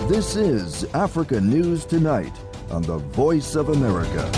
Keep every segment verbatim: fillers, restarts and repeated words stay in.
This is Africa News Tonight on the Voice of America.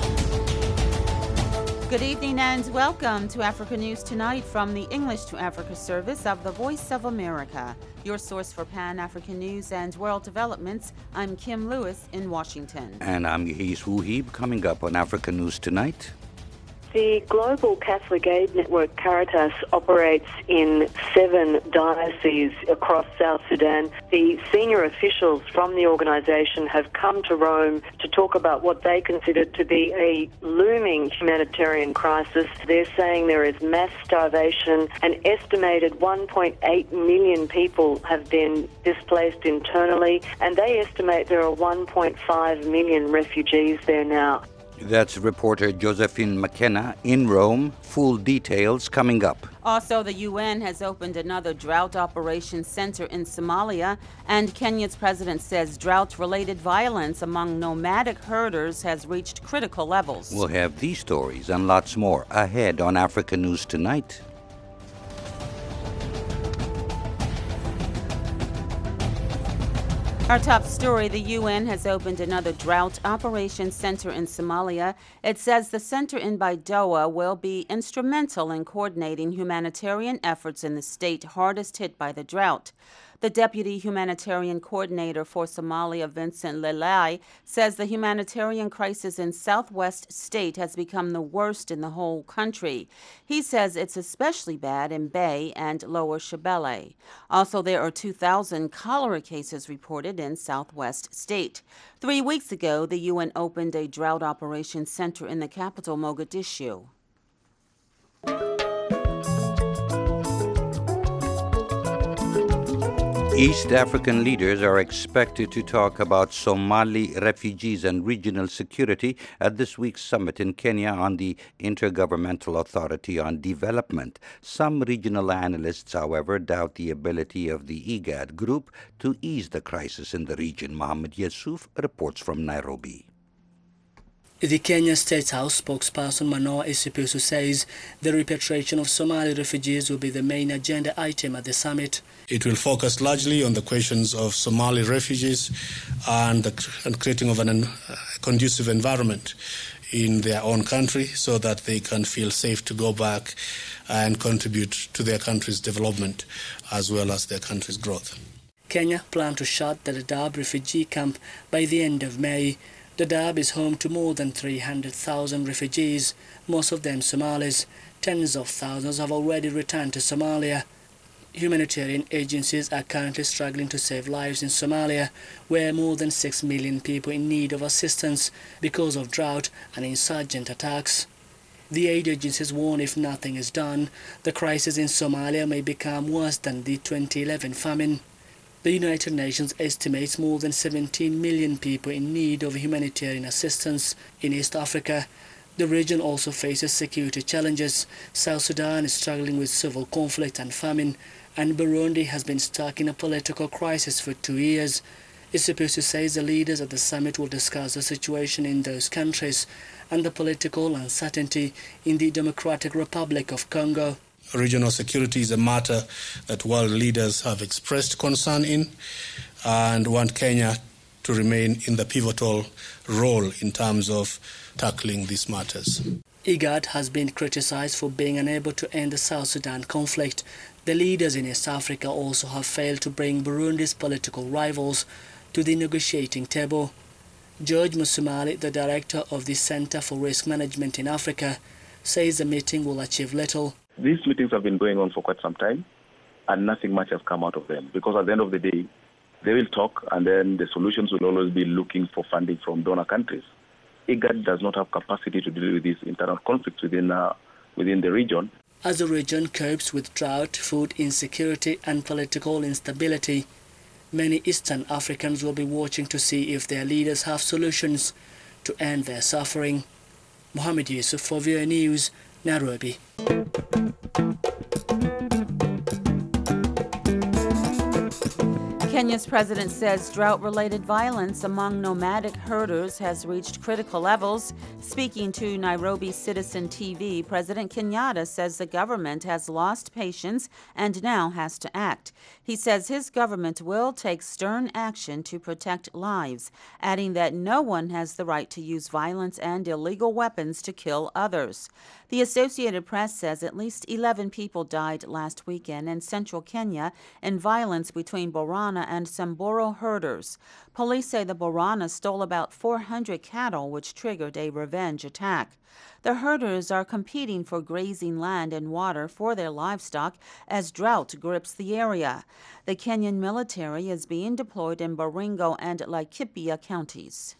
Good evening and welcome to Africa News Tonight from the English to Africa service of the Voice of America. Your source for Pan-African news and world developments. I'm Kim Lewis in Washington. And I'm Yahis Wuhib. Coming up on Africa News Tonight. The Global Catholic Aid Network Caritas operates in seven dioceses across South Sudan. The senior officials from the organisation have come to Rome to talk about what they consider to be a looming humanitarian crisis. They're saying there is mass starvation. An estimated one point eight million people have been displaced internally, and they estimate there are one point five million refugees there now. That's reporter Josephine McKenna in Rome. Full details coming up. Also, the U N has opened another drought operations center in Somalia, and Kenya's president says drought-related violence among nomadic herders has reached critical levels. We'll have these stories and lots more ahead on Africa News Tonight. Our top story, the U N has opened another drought operations center in Somalia. It says the center in Baidoa will be instrumental in coordinating humanitarian efforts in the state hardest hit by the drought. The deputy humanitarian coordinator for Somalia, Vincent Lelai, says the humanitarian crisis in southwest state has become the worst in the whole country. He says it's especially bad in Bay and Lower Shabelle. Also, there are two thousand cholera cases reported in southwest state. Three weeks ago, the U N opened a drought operations center in the capital, Mogadishu. East African leaders are expected to talk about Somali refugees and regional security at this week's summit in Kenya on the Intergovernmental Authority on Development. Some regional analysts, however, doubt the ability of the IGAD group to ease the crisis in the region. Mohammed Yusuf reports from Nairobi. The Kenya State House spokesperson Manoa Esipisu says the repatriation of Somali refugees will be the main agenda item at the summit. It will focus largely on the questions of Somali refugees and the and creating of an uh, conducive environment in their own country so that they can feel safe to go back and contribute to their country's development as well as their country's growth. Kenya plans to shut the Dadaab refugee camp by the end of May. Dadaab is home to more than three hundred thousand refugees, most of them Somalis. Tens of thousands have already returned to Somalia. Humanitarian agencies are currently struggling to save lives in Somalia, where more than six million people in need of assistance because of drought and insurgent attacks. The aid agencies warn if nothing is done, the crisis in Somalia may become worse than the twenty eleven famine. The United Nations estimates more than seventeen million people in need of humanitarian assistance in East Africa. The region also faces security challenges. South Sudan is struggling with civil conflict and famine, and Burundi has been stuck in a political crisis for two years. Esipisu says the leaders at the summit will discuss the situation in those countries and the political uncertainty in the Democratic Republic of Congo. Regional security is a matter that world leaders have expressed concern in and want Kenya to remain in the pivotal role in terms of tackling these matters. IGAD has been criticized for being unable to end the South Sudan conflict. The leaders in East Africa also have failed to bring Burundi's political rivals to the negotiating table. George Musumali, the director of the Center for Risk Management in Africa, says the meeting will achieve little. These meetings have been going on for quite some time, and nothing much has come out of them. Because at the end of the day, they will talk, and then the solutions will always be looking for funding from donor countries. IGAD does not have capacity to deal with these internal conflicts within uh, within the region. As the region copes with drought, food insecurity, and political instability, many Eastern Africans will be watching to see if their leaders have solutions to end their suffering. Mohammed Yusuf for V O A News, Nairobi. Kenya's president says drought-related violence among nomadic herders has reached critical levels. Speaking to Nairobi Citizen T V, President Kenyatta says the government has lost patience and now has to act. He says his government will take stern action to protect lives, adding that no one has the right to use violence and illegal weapons to kill others. The Associated Press says at least eleven people died last weekend in central Kenya in violence between Borana and Samburu herders. Police say the Borana stole about four hundred cattle, which triggered a revenge attack. The herders are competing for grazing land and water for their livestock as drought grips the area. The Kenyan military is being deployed in Baringo and Laikipia counties.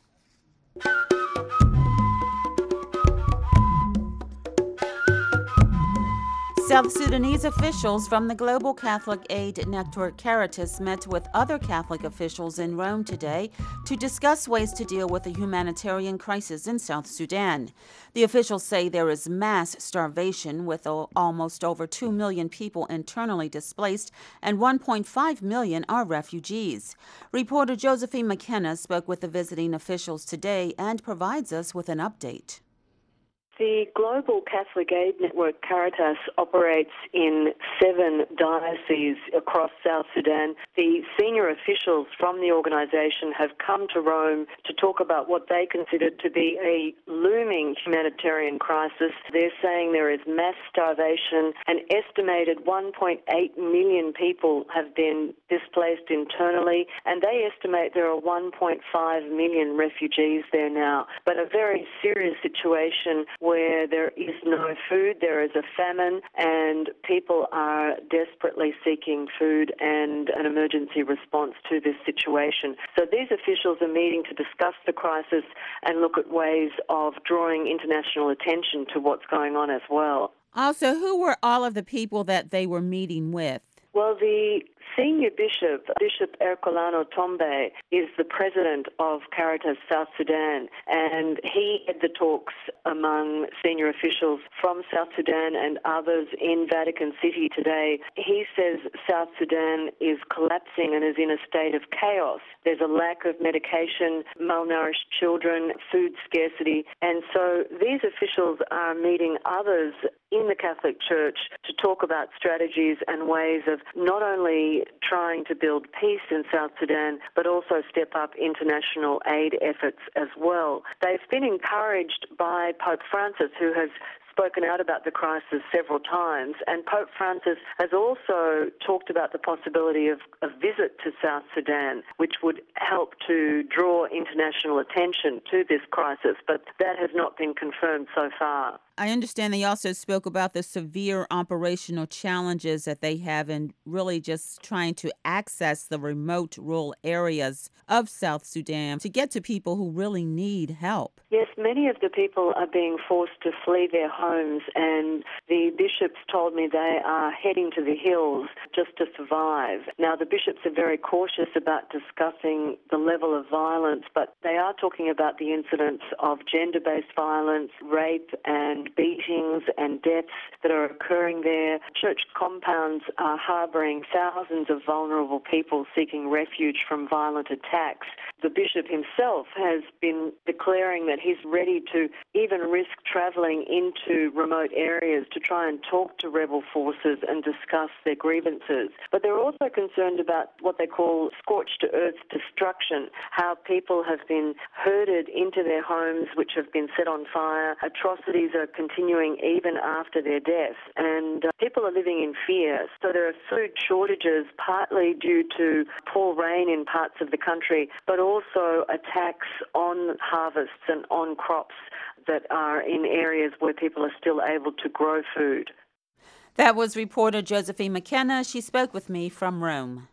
South Sudanese officials from the Global Catholic Aid Network Caritas met with other Catholic officials in Rome today to discuss ways to deal with the humanitarian crisis in South Sudan. The officials say there is mass starvation with almost over two million people internally displaced and one point five million are refugees. Reporter Josephine McKenna spoke with the visiting officials today and provides us with an update. The Global Catholic Aid Network Caritas operates in seven dioceses across South Sudan. The senior officials from the organisation have come to Rome to talk about what they consider to be a looming humanitarian crisis. They're saying there is mass starvation. An estimated one point eight million people have been displaced internally, and they estimate there are one point five million refugees there now. But a very serious situation where there is no food, there is a famine, and people are desperately seeking food and an emergency response to this situation. So these officials are meeting to discuss the crisis and look at ways of drawing international attention to what's going on as well. Also, who were all of the people that they were meeting with? Well, the senior bishop, Bishop Ercolano Tombe, is the president of Caritas South Sudan, and he had the talks among senior officials from South Sudan and others in Vatican City today. He says South Sudan is collapsing and is in a state of chaos. There's a lack of medication, malnourished children, food scarcity, and so these officials are meeting others in the Catholic Church to talk about strategies and ways of not only trying to build peace in South Sudan, but also step up international aid efforts as well. They've been encouraged by Pope Francis, who has spoken out about the crisis several times, and Pope Francis has also talked about the possibility of a visit to South Sudan, which would help to draw international attention to this crisis, but that has not been confirmed so far. I understand they also spoke about the severe operational challenges that they have in really just trying to access the remote rural areas of South Sudan to get to people who really need help. Yes, many of the people are being forced to flee their homes, and the bishops told me they are heading to the hills just to survive. Now, the bishops are very cautious about discussing the level of violence, but they are talking about the incidents of gender-based violence, rape, and beatings and deaths that are occurring there. Church compounds are harbouring thousands of vulnerable people seeking refuge from violent attacks. The bishop himself has been declaring that he's ready to even risk travelling into remote areas to try and talk to rebel forces and discuss their grievances. But they're also concerned about what they call scorched-to-earth destruction, how people have been herded into their homes which have been set on fire. Atrocities are continuing even after their death, and uh, people are living in fear. So there are food shortages, partly due to poor rain in parts of the country, but also attacks on harvests and on crops that are in areas where people are still able to grow food. That was reporter Josephine McKenna. She spoke with me from Rome.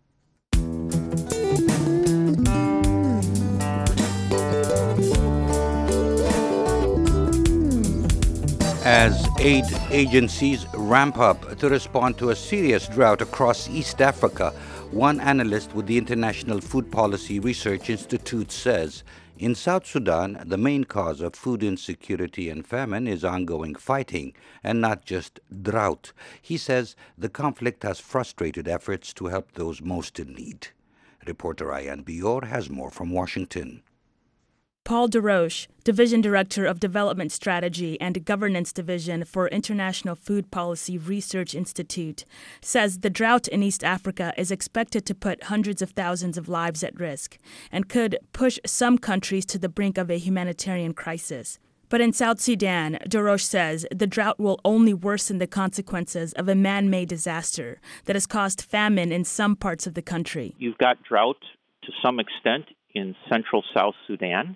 As aid agencies ramp up to respond to a serious drought across East Africa, one analyst with the International Food Policy Research Institute says in South Sudan, the main cause of food insecurity and famine is ongoing fighting and not just drought. He says the conflict has frustrated efforts to help those most in need. Reporter Ayan Bior has more from Washington. Paul DeRoche, Division Director of Development Strategy and Governance Division for International Food Policy Research Institute, says the drought in East Africa is expected to put hundreds of thousands of lives at risk and could push some countries to the brink of a humanitarian crisis. But in South Sudan, DeRoche says the drought will only worsen the consequences of a man-made disaster that has caused famine in some parts of the country. You've got drought to some extent in central South Sudan.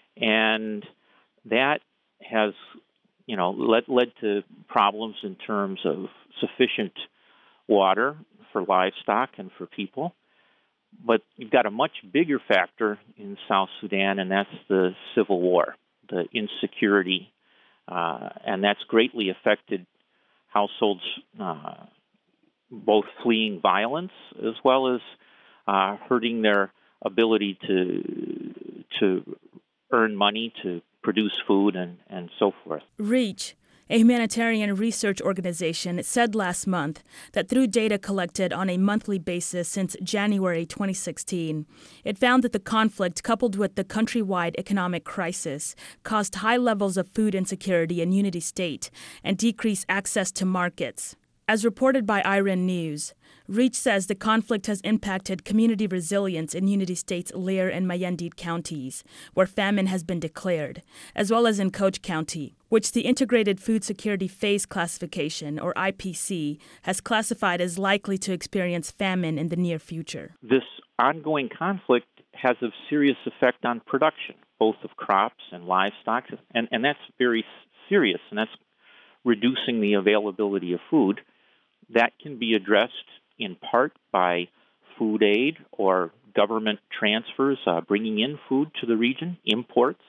And that has, you know, led, led to problems in terms of sufficient water for livestock and for people. But you've got a much bigger factor in South Sudan, and that's the civil war, the insecurity, uh, and that's greatly affected households, uh, both fleeing violence as well as uh, hurting their ability to to earn money to produce food and, and so forth. REACH, a humanitarian research organization, said last month that through data collected on a monthly basis since January twenty sixteen, it found that the conflict, coupled with the countrywide economic crisis, caused high levels of food insecurity in Unity State and decreased access to markets. As reported by I R I N News, REACH says the conflict has impacted community resilience in Unity State's Lear and Mayandit counties, where famine has been declared, as well as in Coach County, which the Integrated Food Security Phase Classification, or I P C, has classified as likely to experience famine in the near future. This ongoing conflict has a serious effect on production, both of crops and livestock, and, and that's very serious, and that's reducing the availability of food. That can be addressed in part by food aid or government transfers, uh, bringing in food to the region, imports.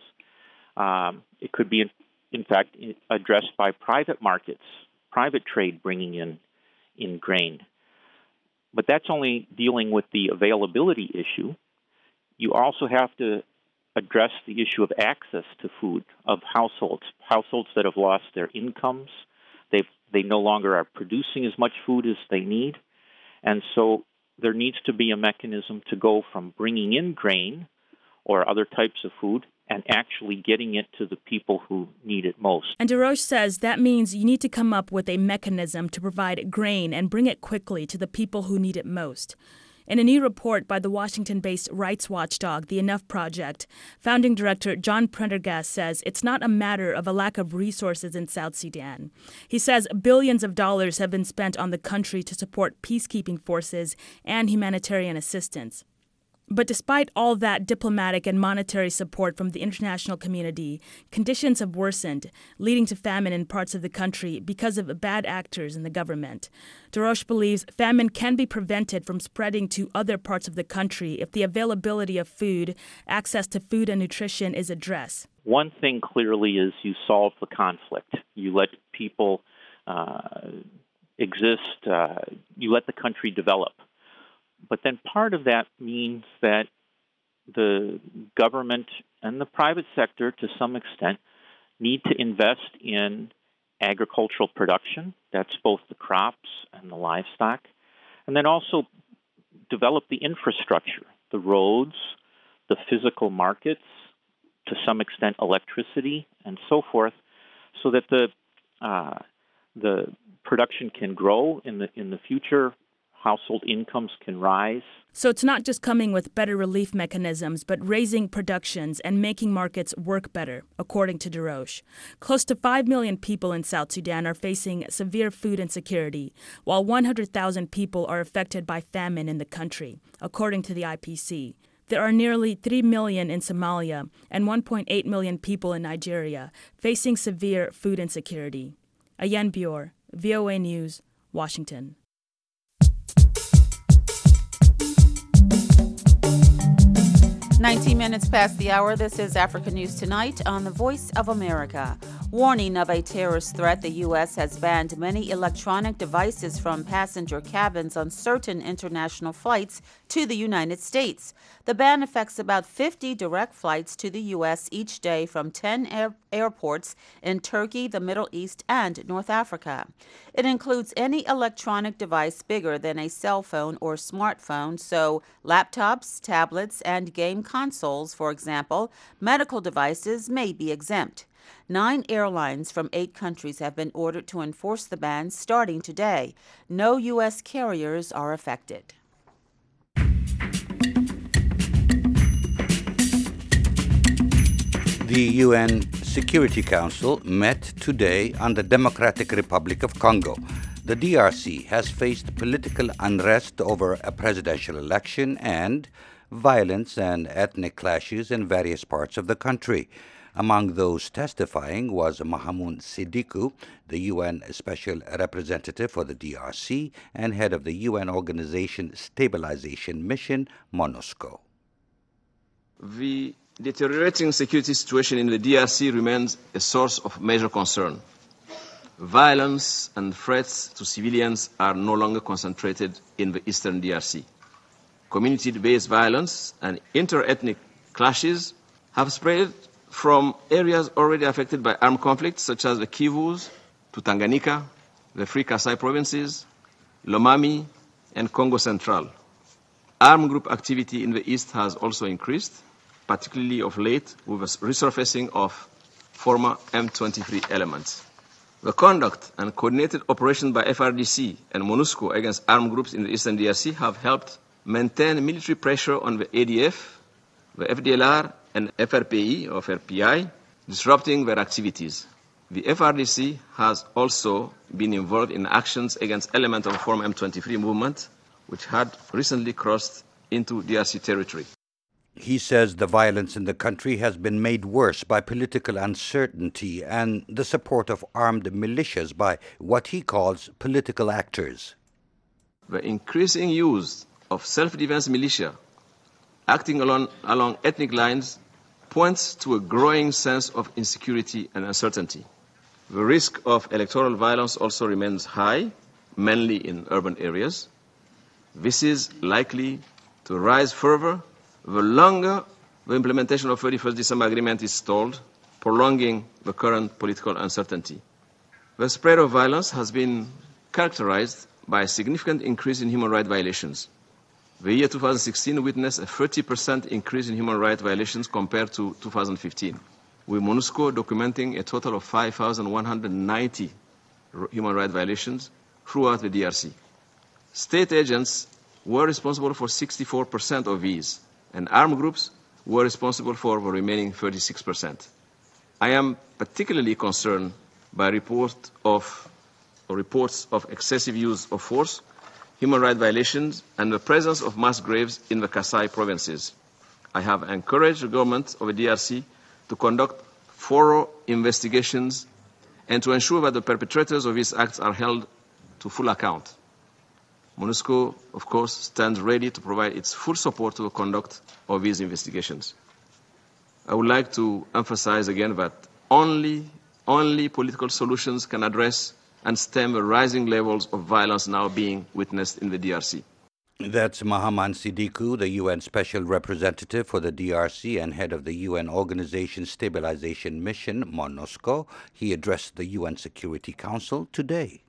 Um, it could be, in, in fact, addressed by private markets, private trade bringing in, in grain. But that's only dealing with the availability issue. You also have to address the issue of access to food of households, households that have lost their incomes. They've, they no longer are producing as much food as they need. And so there needs to be a mechanism to go from bringing in grain or other types of food and actually getting it to the people who need it most. And DeRoche says that means you need to come up with a mechanism to provide grain and bring it quickly to the people who need it most. In a new report by the Washington-based rights watchdog, The Enough Project, founding director John Prendergast says it's not a matter of a lack of resources in South Sudan. He says billions of dollars have been spent on the country to support peacekeeping forces and humanitarian assistance. But despite all that diplomatic and monetary support from the international community, conditions have worsened, leading to famine in parts of the country because of bad actors in the government. DeRoche believes famine can be prevented from spreading to other parts of the country if the availability of food, access to food and nutrition is addressed. One thing clearly is you solve the conflict. You let people uh, exist. Uh, you let the country develop. But then part of that means that the government and the private sector, to some extent, need to invest in agricultural production. That's both the crops and the livestock. And then also develop the infrastructure, the roads, the physical markets, to some extent electricity, and so forth, so that the uh, the production can grow in the in the future. Household incomes can rise. So it's not just coming with better relief mechanisms, but raising productions and making markets work better, according to DeRoche. Close to five million people in South Sudan are facing severe food insecurity, while one hundred thousand people are affected by famine in the country, according to the I P C. There are nearly three million in Somalia and one point eight million people in Nigeria facing severe food insecurity. Ayan Bior, V O A News, Washington. nineteen minutes past the hour. This is Africa News Tonight on the Voice of America. Warning of a terrorist threat, the U S has banned many electronic devices from passenger cabins on certain international flights to the United States. The ban affects about fifty direct flights to the U S each day from ten air- airports in Turkey, the Middle East, and North Africa. It includes any electronic device bigger than a cell phone or smartphone, so laptops, tablets, and game consoles, for example. Medical devices may be exempt. Nine airlines from eight countries have been ordered to enforce the ban starting today. No U S carriers are affected. The U N Security Council met today on the Democratic Republic of Congo. The D R C has faced political unrest over a presidential election and violence and ethnic clashes in various parts of the country. Among those testifying was Mahamoud Siddiqui, the U N Special Representative for the D R C and head of the U N Organization Stabilization Mission, MONUSCO. The deteriorating security situation in the D R C remains a source of major concern. Violence and threats to civilians are no longer concentrated in the eastern D R C. Community-based violence and inter-ethnic clashes have spread from areas already affected by armed conflicts, such as the Kivus to Tanganyika, the Free Kasai provinces, Lomami, and Congo Central. Armed group activity in the east has also increased, particularly of late with the resurfacing of former M twenty-three elements. The conduct and coordinated operation by F R D C and MONUSCO against armed groups in the eastern D R C have helped maintain military pressure on the A D F, the F D L R, and F R P I, or F R P I, disrupting their activities. The F R D C has also been involved in actions against elements of the former M twenty-three movement, which had recently crossed into D R C territory. He says the violence in the country has been made worse by political uncertainty and the support of armed militias by what he calls political actors. The increasing use of self-defense militia acting along, along ethnic lines points to a growing sense of insecurity and uncertainty. The risk of electoral violence also remains high, mainly in urban areas. This is likely to rise further the longer the implementation of the thirty-first December agreement is stalled, prolonging the current political uncertainty. The spread of violence has been characterized by a significant increase in human rights violations. The year two thousand sixteen witnessed a thirty percent increase in human rights violations compared to two thousand fifteen, with MONUSCO documenting a total of five thousand one hundred ninety human rights violations throughout the D R C. State agents were responsible for sixty-four percent of these, and armed groups were responsible for the remaining thirty-six percent. I am particularly concerned by report of, or reports of excessive use of force, human rights violations, and the presence of mass graves in the Kasai provinces. I have encouraged the government of the D R C to conduct thorough investigations and to ensure that the perpetrators of these acts are held to full account. MONUSCO, of course, stands ready to provide its full support to the conduct of these investigations. I would like to emphasize again that only, only political solutions can address and stem the rising levels of violence now being witnessed in the D R C. That's Mahamoud Siddiqui, the U N Special Representative for the D R C and head of the U N Organization Stabilization Mission, MONUSCO. He addressed the U N Security Council today.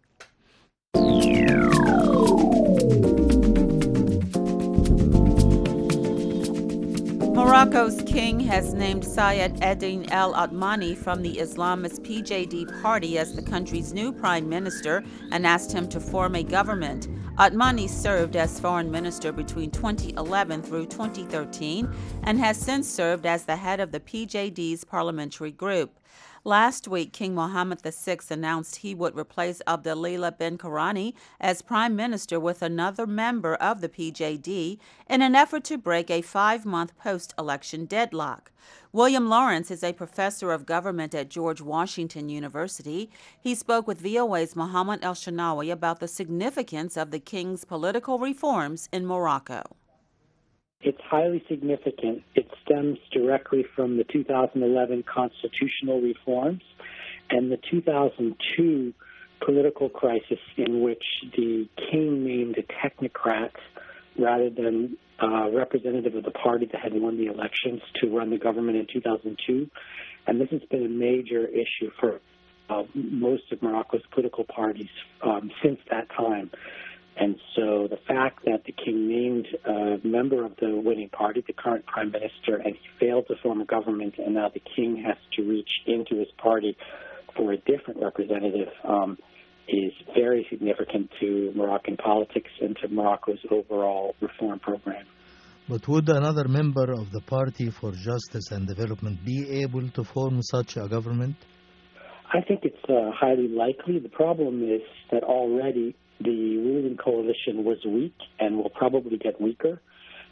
Morocco's king has named Sayed Eddine El Othmani from the Islamist P J D party as the country's new prime minister and asked him to form a government. Othmani served as foreign minister between twenty eleven through twenty thirteen and has since served as the head of the P J D's parliamentary group. Last week, King Mohammed the sixth announced he would replace Abdelilah bin Karani as prime minister with another member of the P J D in an effort to break a five-month post-election deadlock. William Lawrence is a professor of government at George Washington University. He spoke with V O A's Mohammed El-Shanawi about the significance of the king's political reforms in Morocco. It's highly significant. It stems directly from the two thousand eleven constitutional reforms, And the two thousand two political crisis in which the king named a technocrat rather than a representative of the party that had won the elections to run the government in two thousand two. And this has been a major issue for uh, most of Morocco's political parties um, since that time. And so the fact that the king named a member of the winning party, the current prime minister, and he failed to form a government, and now the king has to reach into his party for a different representative, um, is very significant to Moroccan politics and to Morocco's overall reform program. But would another member of the Party for Justice and Development be able to form such a government? I think it's uh, highly likely. The problem is that already the ruling coalition was weak and will probably get weaker,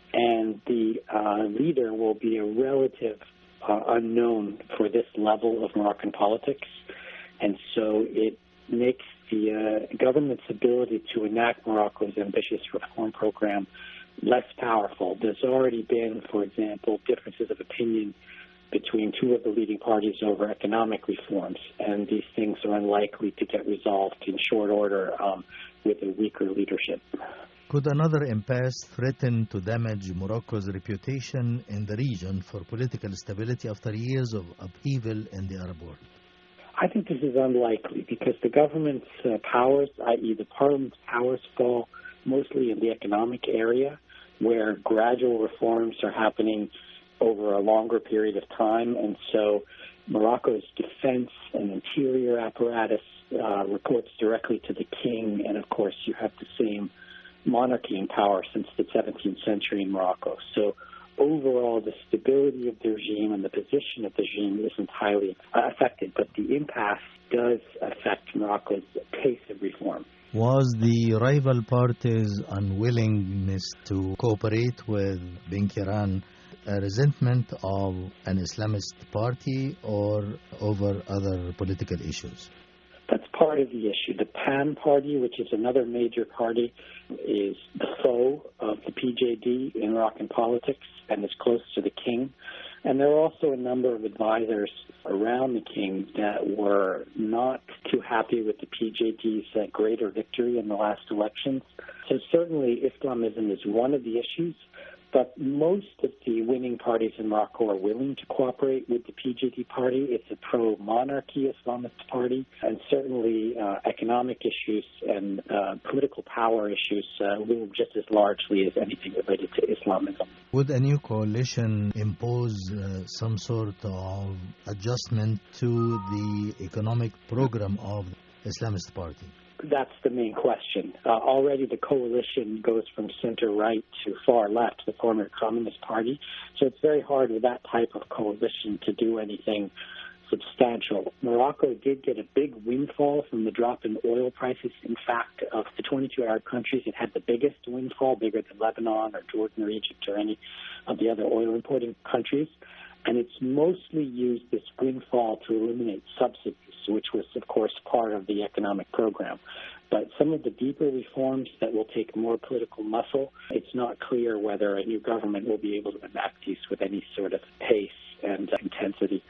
and the uh, leader will be a relative uh, unknown for this level of Moroccan politics. And so it makes the uh, government's ability to enact Morocco's ambitious reform program less powerful. There's already been, for example, differences of opinion between two of the leading parties over economic reforms, and these things are unlikely to get resolved in short order um, with a weaker leadership. Could another impasse threaten to damage Morocco's reputation in the region for political stability after years of upheaval in the Arab world? I think this is unlikely because the government's uh, powers, that is the parliament's powers, fall mostly in the economic area, where gradual reforms are happening over a longer period of time. And so Morocco's defense and interior apparatus uh, reports directly to the king. And, of course, you have the same monarchy in power since the seventeenth century in Morocco. So overall, the stability of the regime and the position of the regime isn't highly affected, but the impasse does affect Morocco's pace of reform. Was the rival party's unwillingness to cooperate with Benkiran a resentment of an Islamist party or over other political issues? That's part of the issue. The PAN party, which is another major party, is the foe of the P J D in Moroccan politics and is close to the king. And there are also a number of advisors around the king that were not too happy with the P J D's uh, greater victory in the last elections. So certainly Islamism is one of the issues, but most of the winning parties in Morocco are willing to cooperate with the P J D party. It's a pro-monarchy Islamist party, and certainly uh, economic issues and uh, political power issues uh, loom just as largely as anything related to Islamism. Would a new coalition impose uh, some sort of adjustment to the economic program of the Islamist party? That's the main question. Uh, already the coalition goes from center-right to far-left, the former Communist Party. So it's very hard with that type of coalition to do anything substantial. Morocco did get a big windfall from the drop in oil prices. In fact, of the twenty-two Arab countries, it had the biggest windfall, bigger than Lebanon or Jordan or Egypt or any of the other oil-importing countries. And it's mostly used this windfall to eliminate subsidies, which was, of course, part of the economic program. But some of the deeper reforms that will take more political muscle, it's not clear whether a new government will be able to enact these with any sort of pace and uh, intensity.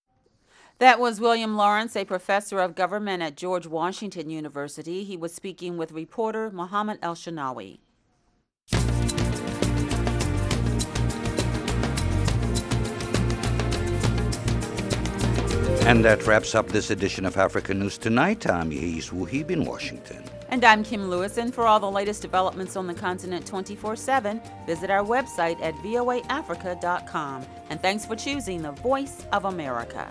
That was William Lawrence, a professor of government at George Washington University. He was speaking with reporter Mohammed El-Shanawi. And that wraps up this edition of Africa News Tonight. I'm Yais Wuhib in Washington. And I'm Kim Lewis. And for all the latest developments on the continent twenty-four seven, visit our website at voa africa dot com. And thanks for choosing the Voice of America.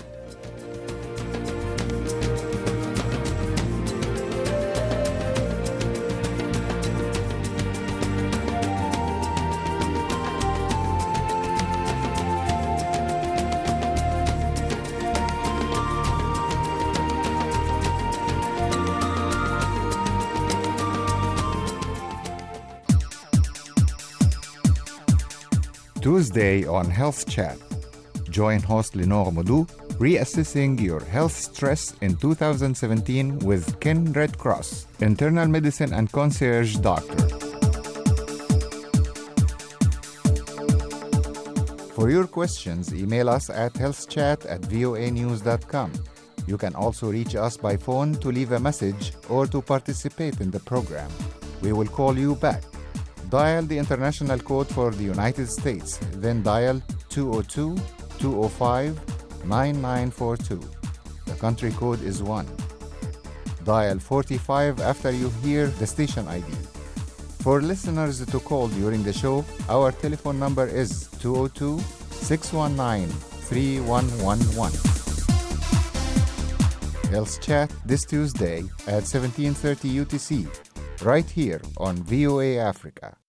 Tuesday on Health Chat. Join host Lenore Modou, reassessing your health stress in two thousand seventeen with Ken Red Cross, internal medicine and concierge doctor. For your questions, email us at healthchat at voa news dot com. You can also reach us by phone to leave a message or to participate in the program. We will call you back. Dial the international code for the United States, then dial two oh two, two oh five, nine nine four two. The country code is one. Dial forty-five after you hear the station I D. For listeners to call during the show, our telephone number is two oh two, six one nine, three one one one. Health Chat this Tuesday at seventeen thirty U T C, right here on V O A Africa.